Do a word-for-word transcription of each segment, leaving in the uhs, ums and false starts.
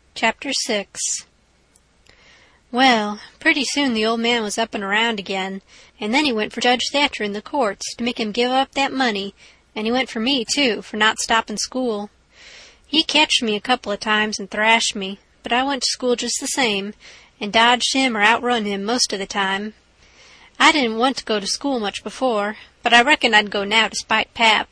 Chapter six. Well, pretty soon the old man was up and around again, and then he went for Judge Thatcher in the courts to make him give up that money, and he went for me, too, for not stopping school. He catched me a couple of times and thrashed me, but I went to school just the same, and dodged him or outrun him most of the time. I didn't want to go to school much before, but I reckoned I'd go now to spite Pap.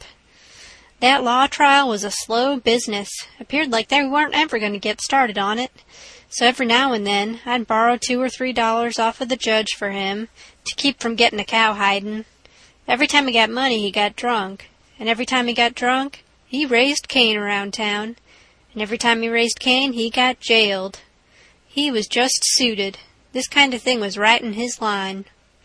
That law trial was a slow business. Appeared like they weren't ever going to get started on it. So every now and then I'd borrow two or three dollars off of the judge for him to keep from getting a cowhiding. Every time he got money he got drunk, and every time he got drunk he raised Cain around town, and every time he raised Cain he got jailed. He was just suited. This kind of thing was right in his line.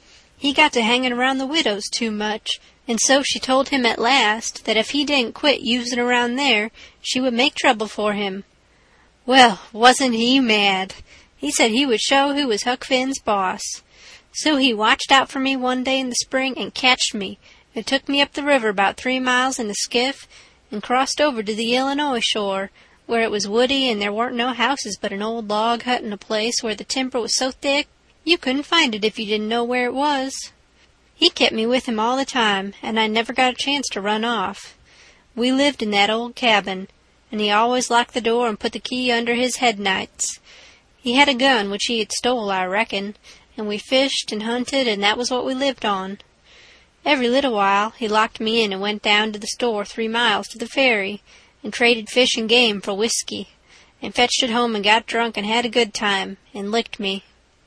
He got to hanging around the widows too much, and so she told him at last that if he didn't quit using around there, she would make trouble for him. Well, wasn't he mad? He said he would show who was Huck Finn's boss. So he watched out for me one day in the spring and catched me, and took me up the river about three miles in a skiff, and crossed over to the Illinois shore, where it was woody and there weren't no houses but an old log hut in a place where the timber was so thick you couldn't find it if you didn't know where it was. He kept me with him all the time, and I never got a chance to run off. We lived in that old cabin, and he always locked the door and put the key under his head nights. He had a gun which he had stole, I reckon, and we fished and hunted, and that was what we lived on. Every little while he locked me in and went down to the store three miles to the ferry, and traded fish and game for whiskey, and fetched it home and got drunk and had a good time, and licked me.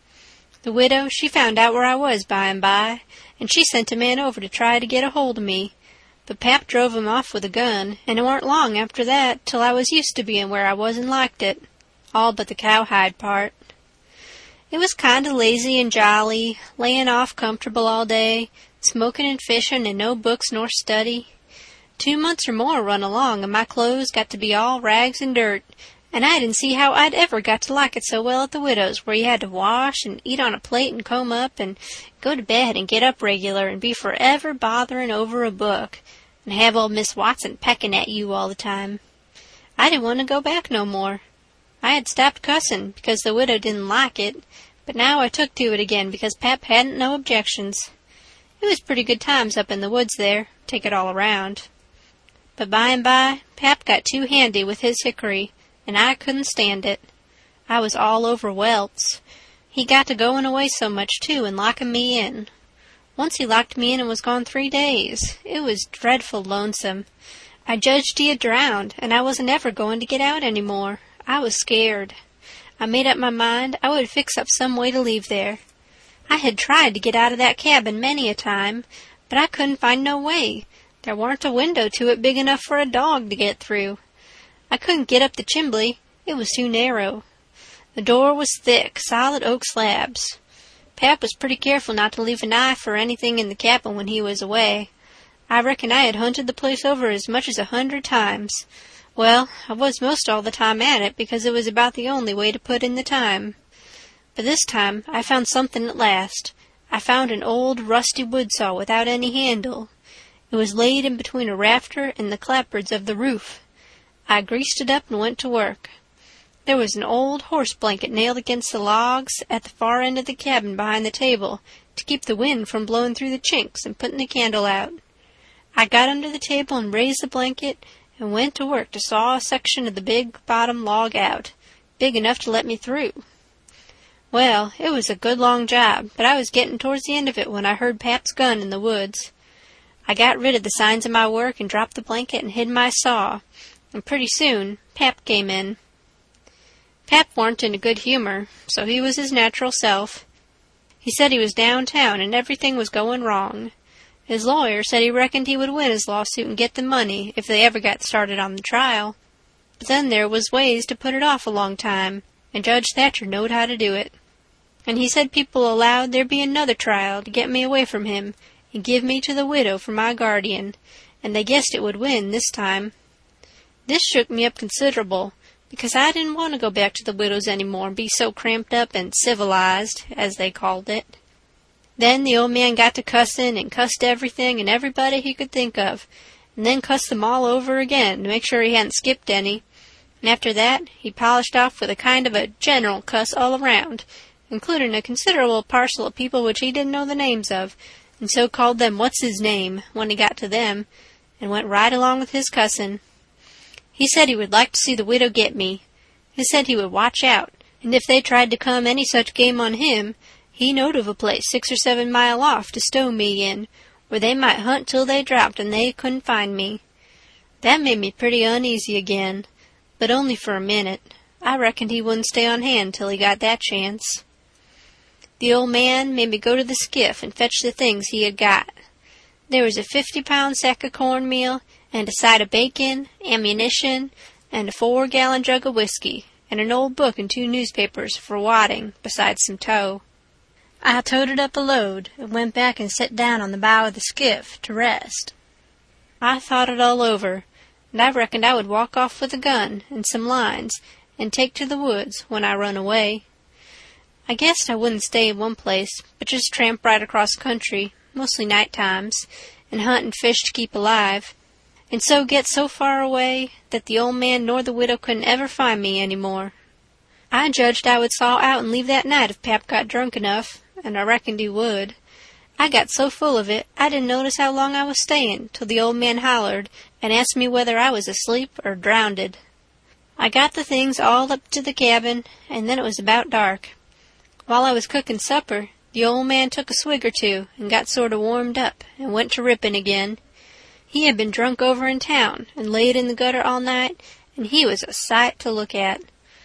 The widow, she found out where I was by and by, and she sent a man over to try to get a hold of me. But Pap drove him off with a gun, and it warn't long after that till I was used to being where I was and liked it, all but the cowhide part. It was kind of lazy and jolly, laying off comfortable all day, smoking and fishing and no books nor study. Two months or more run along, and my clothes got to be all rags and dirt, and I didn't see how I'd ever got to like it so well at the widow's, where you had to wash and eat on a plate and comb up and go to bed and get up regular and be forever bothering over a book, and have old Miss Watson pecking at you all the time. I didn't want to go back no more. I had stopped cussing because the widow didn't like it, but now I took to it again because Pap hadn't no objections. It was pretty good times up in the woods there, take it all around. But by and by Pap got too handy with his hickory, and I couldn't stand it. I was all over welts. He got to going away so much, too, and locking me in. Once he locked me in and was gone three days. It was dreadful lonesome. I judged he had drowned, and I wasn't ever going to get out any more. I was scared. I made up my mind I would fix up some way to leave there. I had tried to get out of that cabin many a time, but I couldn't find no way. There warn't a window to it big enough for a dog to get through. I couldn't get up the chimbley. It was too narrow. The door was thick, solid oak slabs. Pap was pretty careful not to leave a knife or anything in the cabin when he was away. I reckon I had hunted the place over as much as a hundred times. Well, I was most all the time at it because it was about the only way to put in the time. But this time I found something at last. I found an old rusty wood saw without any handle. It was laid in between a rafter and the clapboards of the roof. I greased it up and went to work. There was an old horse blanket nailed against the logs at the far end of the cabin behind the table to keep the wind from blowing through the chinks and putting the candle out. I got under the table and raised the blanket and went to work to saw a section of the big bottom log out, big enough to let me through. Well, it was a good long job, but I was getting towards the end of it when I heard Pap's gun in the woods. I got rid of the signs of my work and dropped the blanket and hid my saw, and pretty soon Pap came in. Pap warn't in a good humor, so he was his natural self. He said he was downtown and everything was going wrong. His lawyer said he reckoned he would win his lawsuit and get the money if they ever got started on the trial. But then there was ways to put it off a long time, and Judge Thatcher knowed how to do it. And he said people allowed there be another trial to get me away from him and give me to the widow for my guardian, and they guessed it would win this time. This shook me up considerable, because I didn't want to go back to the widow's any more and be so cramped up and civilized, as they called it. Then the old man got to cussin' and cussed everything and everybody he could think of, and then cussed them all over again to make sure he hadn't skipped any, and after that he polished off with a kind of a general cuss all around, including a considerable parcel of people which he didn't know the names of, and so called them what's-his-name when he got to them, and went right along with his cussin'. He said he would like to see the widow get me. He said he would watch out, and if they tried to come any such game on him, he knowed of a place six or seven mile off to stow me in, where they might hunt till they dropped and they couldn't find me. That made me pretty uneasy again, but only for a minute. I reckoned he wouldn't stay on hand till he got that chance. The old man made me go to the skiff and fetch the things he had got. There was a fifty-pound sack of cornmeal, and a side of bacon, ammunition, and a four-gallon jug of whiskey, and an old book and two newspapers for wadding, besides some tow. I toted up a load, and went back and sat down on the bow of the skiff to rest. I thought it all over, and I reckoned I would walk off with a gun and some lines, and take to the woods when I run away. I guessed I wouldn't stay in one place, but just tramp right across country, mostly night times, and hunt and fish to keep alive, and so get so far away that the old man nor the widow couldn't ever find me any more. I judged I would saw out and leave that night if Pap got drunk enough, and I reckoned he would. I got so full of it I didn't notice how long I was staying till the old man hollered and asked me whether I was asleep or drownded. I got the things all up to the cabin, and then it was about dark. While I was cooking supper, the old man took a swig or two and got sort of warmed up and went to ripping again. He had been drunk over in town and laid in the gutter all night, and he was a sight to look at.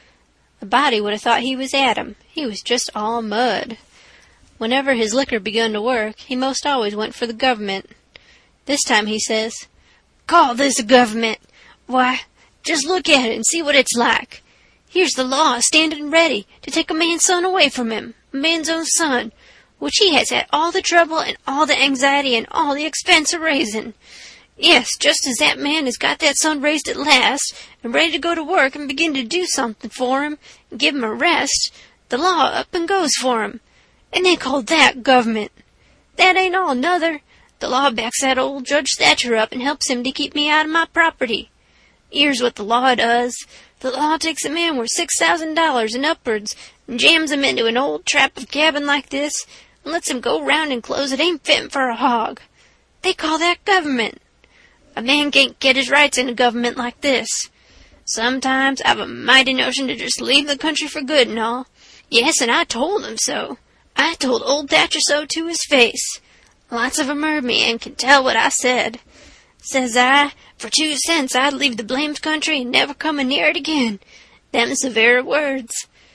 A body would have thought he was Adam. He was just all mud. Whenever his liquor begun to work, he most always went for the government. This time he says, "Call this a government? Why, just look at it and see what it's like. Here's the law standing ready to take a man's son away from him, a man's own son, which he has had all the trouble and all the anxiety and all the expense of raising. Yes, just as that man has got that son raised at last, and ready to go to work and begin to do something for him, and give him a rest, the law up and goes for him. And they call that government. That ain't all nother. The law backs that old Judge Thatcher up and helps him to keep me out of my property. Here's what the law does. The law takes a man worth six thousand dollars and upwards, and jams him into an old trap of cabin like this, and lets him go round in clothes that ain't fitting for a hog. They call that government. A man can't get his rights in a government like this. Sometimes I've a mighty notion to just leave the country for good and all. Yes, and I told him so. I told old Thatcher so to his face. Lots of 'em heard me and can tell what I said. Says I, for two cents I'd leave the blamed country and never come near it again. Them's the very words.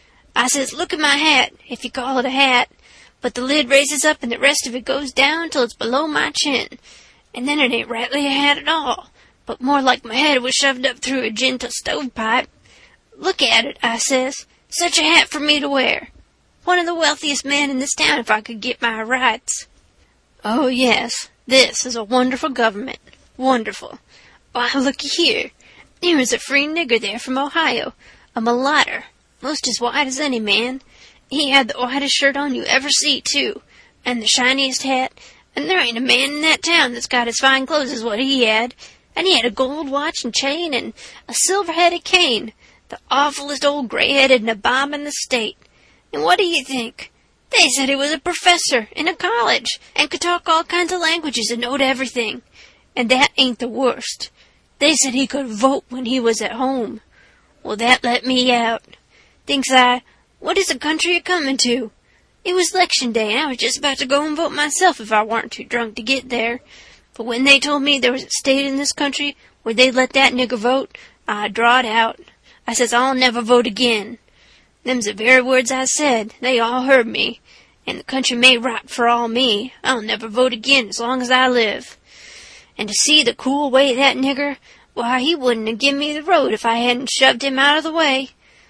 I says, look at my hat, if you call it a hat, but the lid raises up and the rest of it goes down till it's below my chin, and then it ain't rightly a hat at all, but more like my head was shoved up through a gentle stovepipe. Look at it, I says, such a hat for me to wear. One of the wealthiest men in this town if I could get my rights. Oh, yes, this is a wonderful government. Wonderful. Why, looky here. There is a free nigger there from Ohio, a mulatto, most as white as any man. He had the whitest shirt on you ever see, too, and the shiniest hat, and there ain't a man in that town that's got as fine clothes as what he had, and he had a gold watch and chain and a silver-headed cane, the awfulest old gray-headed nabob in the state. And what do you think? They said he was a professor in a college and could talk all kinds of languages and knowed everything. And that ain't the worst. They said he could vote when he was at home. Well, that let me out. Thinks I, what is the country a-comin' to? It was 'lection day, and I was just about to go and vote myself if I warn't too drunk to get there. But when they told me there was a state in this country where they'd let that nigger vote, I drawed out. I says, I'll never vote again. Them's the very words I said. They all heard me. And the country may rot for all me. I'll never vote again as long as I live. And to see the cool way that nigger, why, he wouldn't have given me the road if I hadn't shoved him out of the way.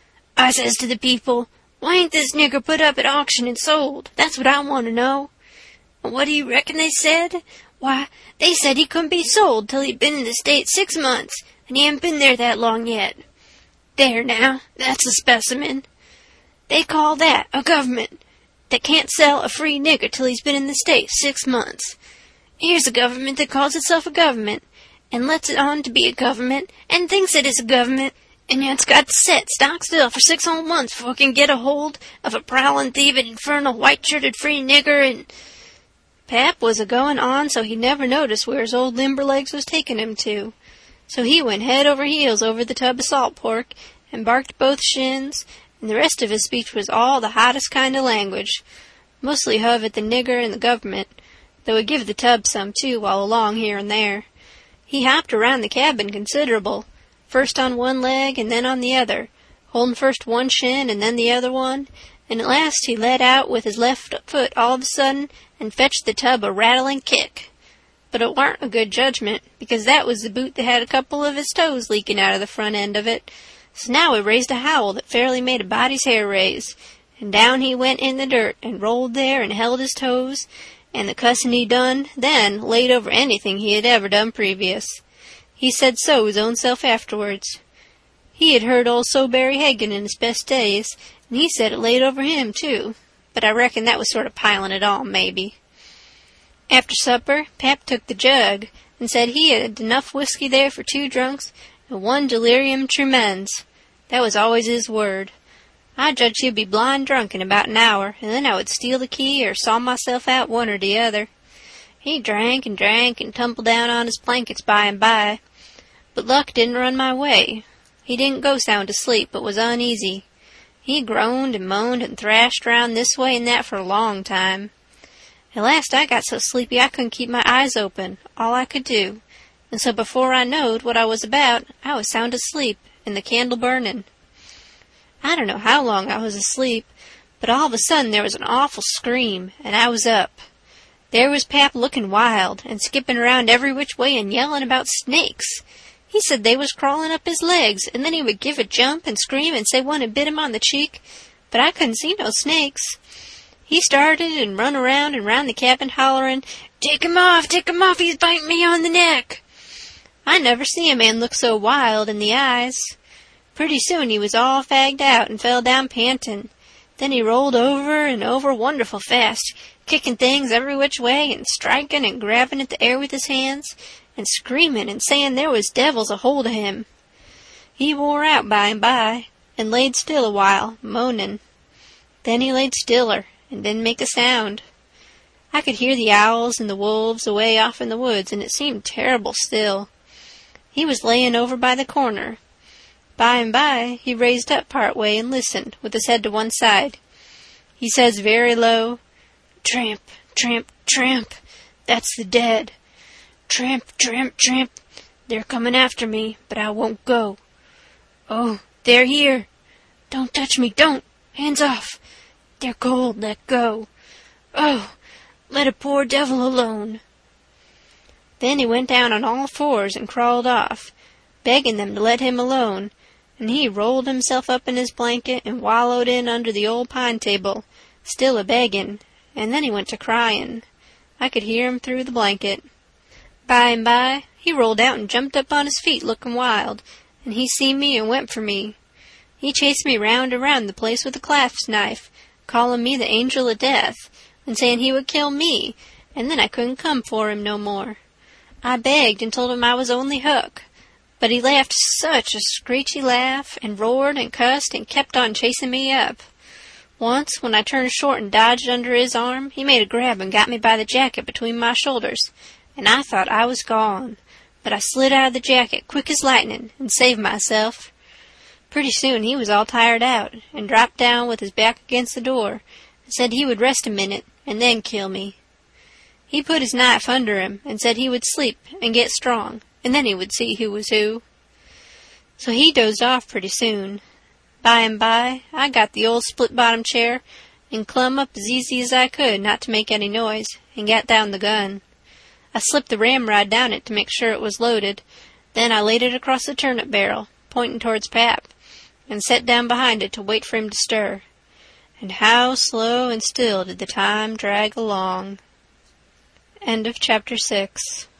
I says to the people, why ain't this nigger put up at auction and sold? That's what I want to know. And what do you reckon they said? Why, they said he couldn't be sold till he'd been in the state six months, and he hadn't been there that long yet. There now, that's a specimen. They call that a government that can't sell a free nigger till he's been in the state six months. Here's a government that calls itself a government, and lets it on to be a government, and thinks it is a government, And it's got to set stock still for six whole months before I can get a hold of a prowling, thieving, infernal, white-shirted free nigger, and... Pap was a-going on so he never noticed where his old Limberlegs was taking him to. So he went head over heels over the tub of salt pork, and barked both shins, and the rest of his speech was all the hottest kind of language, mostly huv at the nigger and the government, though he give the tub some, too, while along here and there. He hopped around the cabin considerable, first on one leg and then on the other, holding first one shin and then the other one, and at last he let out with his left foot all of a sudden and fetched the tub a rattling kick. But it warn't a good judgment, because that was the boot that had a couple of his toes leaking out of the front end of it. So now he raised a howl that fairly made a body's hair raise, and down he went in the dirt and rolled there and held his toes, and the cussin' he done then laid over anything he had ever done previous. He said so his own self afterwards. He had heard old Soberry Hagan in his best days, and he said it laid over him, too, but I reckon that was sort of piling it on, maybe. After supper, Pap took the jug, and said he had enough whiskey there for two drunks and one delirium tremens. That was always his word. I judged he'd be blind drunk in about an hour, and then I would steal the key or saw myself out one or the other. He drank and drank and tumbled down on his blankets by and by, but luck didn't run my way. He didn't go sound asleep, but was uneasy. He groaned and moaned and thrashed round this way and that for a long time. At last I got so sleepy I couldn't keep my eyes open, all I could do, and so before I knowed what I was about, I was sound asleep, and the candle burning. I don't know how long I was asleep, but all of a sudden there was an awful scream, and I was up. There was Pap looking wild, and skipping around every which way and yelling about snakes. He said they was crawling up his legs, and then he would give a jump and scream and say one had bit him on the cheek, but I couldn't see no snakes. He started and run around and round the cabin hollering, "Take him off, take him off, he's biting me on the neck." I never see a man look so wild in the eyes. Pretty soon he was all fagged out and fell down panting. Then he rolled over and over wonderful fast, kicking things every which way and striking and grabbing at the air with his hands, and screaming and saying there was devils a hold of him. He wore out by and by, and laid still a while, moaning. Then he laid stiller, and didn't make a sound. I could hear the owls and the wolves away off in the woods, and it seemed terrible still. He was layin' over by the corner. By and by he raised up part way and listened, with his head to one side. He says very low, "Tramp, tramp, tramp, that's the dead. Tramp, tramp, tramp, they're coming after me, but I won't go. Oh, they're here. Don't touch me, don't. Hands off. They're cold, let go. Oh, let a poor devil alone." Then he went down on all fours and crawled off, begging them to let him alone, and he rolled himself up in his blanket and wallowed in under the old pine table, still a-begging, and then he went to crying. I could hear him through the blanket. By and by he rolled out and jumped up on his feet looking wild, and he seen me and went for me. He chased me round and round the place with a clasp knife, calling me the angel of death, and saying he would kill me, and then I couldn't come for him no more. I begged and told him I was only Hook, but he laughed such a screechy laugh, and roared and cussed and kept on chasing me up. Once, when I turned short and dodged under his arm, he made a grab and got me by the jacket between my shoulders, and I thought I was gone, but I slid out of the jacket quick as lightning and saved myself. Pretty soon he was all tired out, and dropped down with his back against the door, and said he would rest a minute and then kill me. He put his knife under him and said he would sleep and get strong, and then he would see who was who. So he dozed off pretty soon. By and by I got the old split-bottom chair and clumb up as easy as I could not to make any noise, and got down the gun. I slipped the ramrod down it to make sure it was loaded, then I laid it across the turnip barrel, pointing towards Pap, and sat down behind it to wait for him to stir. And how slow and still did the time drag along. End of chapter six.